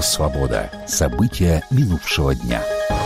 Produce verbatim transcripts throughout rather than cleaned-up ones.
«Свобода». События минувшего дня.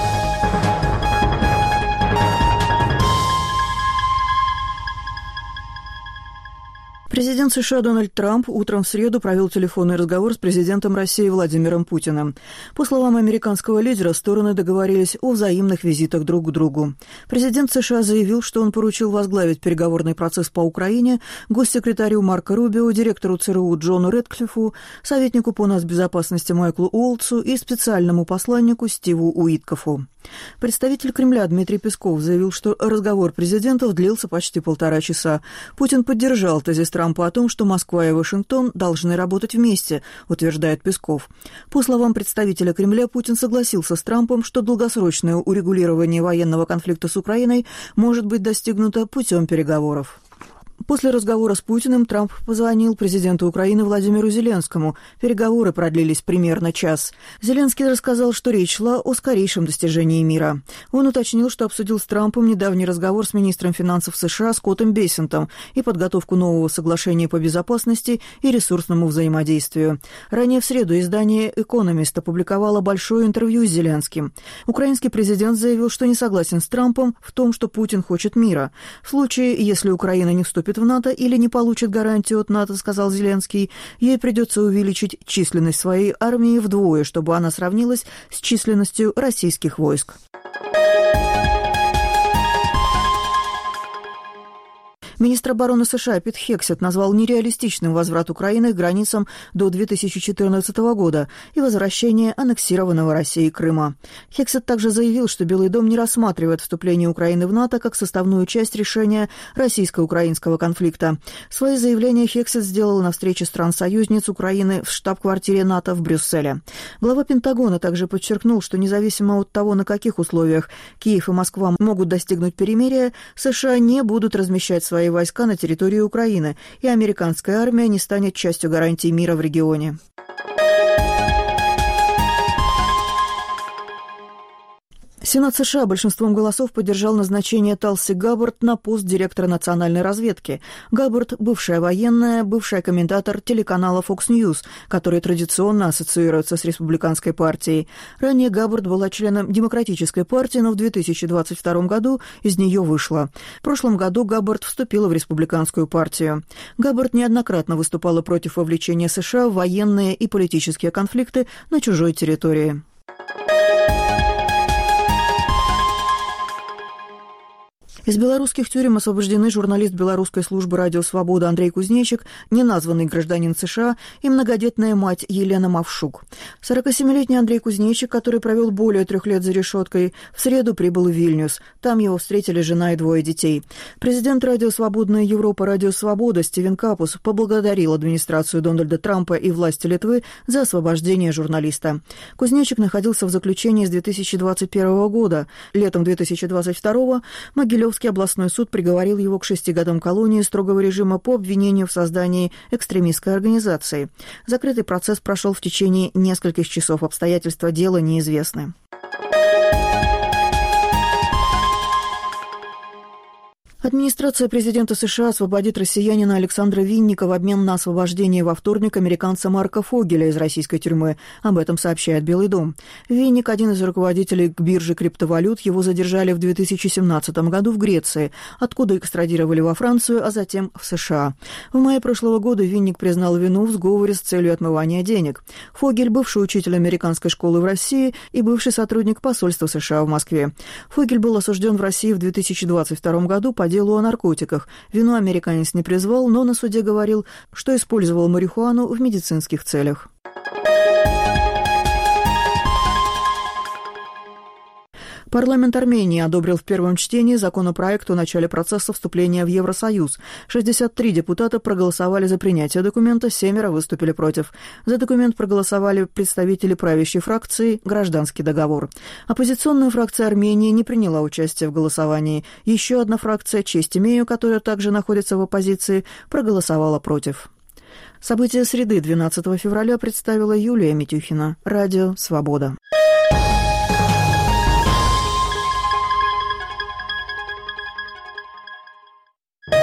Президент США Дональд Трамп утром в среду провел телефонный разговор с президентом России Владимиром Путиным. По словам американского лидера, стороны договорились о взаимных визитах друг к другу. Президент США заявил, что он поручил возглавить переговорный процесс по Украине госсекретарю Марко Рубио, директору ЦРУ Джону Рэдклиффу, советнику по нацбезопасности Майклу Уолтсу и специальному посланнику Стиву Уиткофу. Представитель Кремля Дмитрий Песков заявил, что разговор президентов длился почти полтора часа. Путин поддержал тезис Трампа о том, что Москва и Вашингтон должны работать вместе, утверждает Песков. По словам представителя Кремля, Путин согласился с Трампом, что долгосрочное урегулирование военного конфликта с Украиной может быть достигнуто путем переговоров. После разговора с Путиным Трамп позвонил президенту Украины Владимиру Зеленскому. Переговоры продлились примерно час. Зеленский рассказал, что речь шла о скорейшем достижении мира. Он уточнил, что обсудил с Трампом недавний разговор с министром финансов США Скоттом Бессентом и подготовку нового соглашения по безопасности и ресурсному взаимодействию. Ранее в среду издание «Экономист» опубликовало большое интервью с Зеленским. Украинский президент заявил, что не согласен с Трампом в том, что Путин хочет мира. В случае, если Украина не вступит в НАТО или не получит гарантию от НАТО, сказал Зеленский, ей придется увеличить численность своей армии вдвое, чтобы она сравнилась с численностью российских войск. Министр обороны США Пит Хексет назвал нереалистичным возврат Украины к границам до две тысячи четырнадцатого года и возвращение аннексированного Россией Крыма. Хексет также заявил, что Белый дом не рассматривает вступление Украины в НАТО как составную часть решения российско-украинского конфликта. Свои заявления Хексет сделал на встрече стран-союзниц Украины в штаб-квартире НАТО в Брюсселе. Глава Пентагона также подчеркнул, что независимо от того, на каких условиях Киев и Москва могут достигнуть перемирия, США не будут размещать свои войска на территории Украины, и американская армия не станет частью гарантий мира в регионе. Сенат США большинством голосов поддержал назначение Талси Габбард на пост директора национальной разведки. Габбард – бывшая военная, бывший комментатор телеканала Fox News, который традиционно ассоциируется с республиканской партией. Ранее Габбард была членом Демократической партии, но в две тысячи двадцать втором году из нее вышла. В прошлом году Габбард вступила в республиканскую партию. Габбард неоднократно выступала против вовлечения США в военные и политические конфликты на чужой территории. Из белорусских тюрем освобождены журналист белорусской службы «Радио Свобода» Андрей Кузнечик, неназванный гражданин США и многодетная мать Елена Мавшук. сорокасемилетний Андрей Кузнечик, который провел более трех лет за решеткой, в среду прибыл в Вильнюс. Там его встретили жена и двое детей. Президент «Радио Свободная Европа» «Радио Свобода» Стивен Капус поблагодарил администрацию Дональда Трампа и власти Литвы за освобождение журналиста. Кузнечик находился в заключении с две тысячи двадцать первого года. Летом две тысячи двадцать второго Могилевский областной суд приговорил его к шести годам колонии строгого режима по обвинению в создании экстремистской организации. Закрытый процесс прошел в течение нескольких часов. Обстоятельства дела неизвестны. Администрация президента США освободит россиянина Александра Винника в обмен на освобождение во вторник американца Марка Фогеля из российской тюрьмы. Об этом сообщает Белый дом. Винник – один из руководителей биржи криптовалют. Его задержали в две тысячи семнадцатом году в Греции, откуда экстрадировали во Францию, а затем в США. В мае прошлого года Винник признал вину в сговоре с целью отмывания денег. Фогель – бывший учитель американской школы в России и бывший сотрудник посольства США в Москве. Фогель был осужден в России в две тысячи двадцать втором году по делу о наркотиках. Вину американец не призвал, но на суде говорил, что использовал марихуану в медицинских целях. Парламент Армении одобрил в первом чтении законопроект о начале процесса вступления в Евросоюз. шестьдесят три депутата проголосовали за принятие документа, семеро выступили против. За документ проголосовали представители правящей фракции «Гражданский договор». Оппозиционная фракция Армении не приняла участие в голосовании. Еще одна фракция «Честь имею», которая также находится в оппозиции, проголосовала против. События среды двенадцатого февраля представила Юлия Митюхина. Радио «Свобода».